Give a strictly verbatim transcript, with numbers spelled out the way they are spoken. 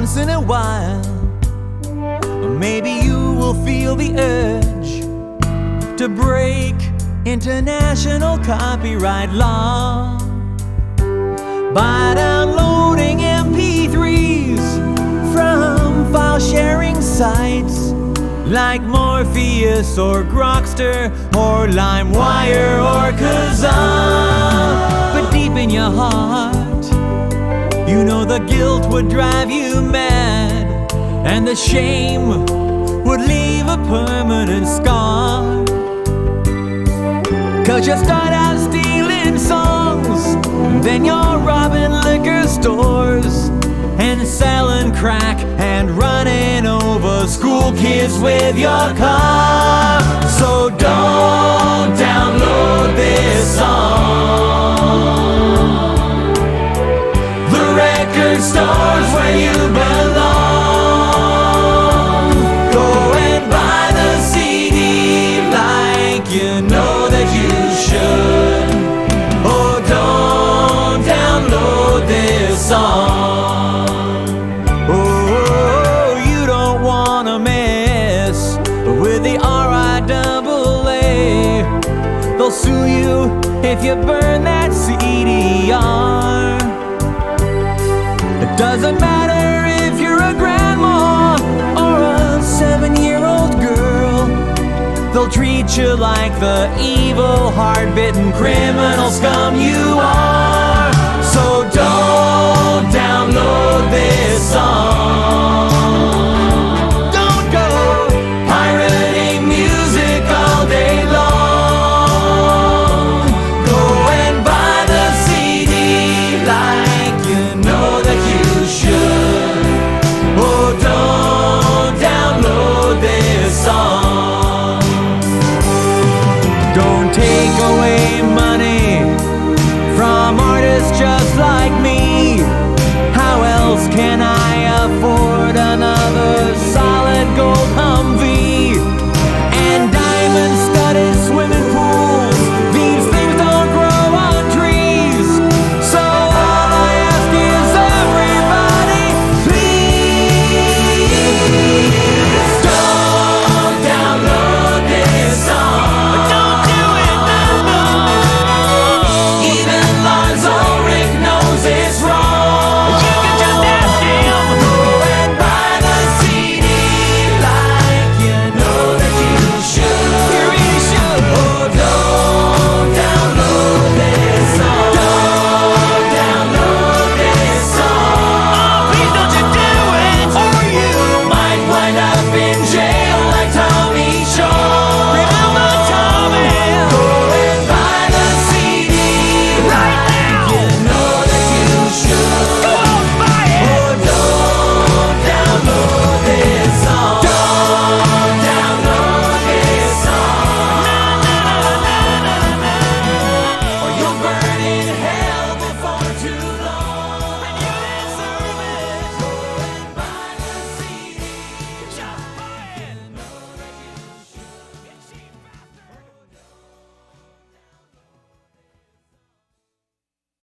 once in a while, maybe you will feel the urge to break international copyright law by downloading M P threes from file sharing sites like Morpheus or Grokster or LimeWire or Kazaa. But deep in your heart, you know the guilt would drive you mad, and the shame would leave a permanent scar. Cause you start out stealing songs, then you're robbing liquor stores and selling crack and running over school kids with your car. So don't download this song. The record store's where you belong. Go and buy the C D like you know that you should. Oh, don't download this song. With the R I A A, they'll sue you if you burn that C D R. It doesn't matter if you're a grandma or a seven-year-old girl, they'll treat you like the evil, hard-bitten criminal scum you are.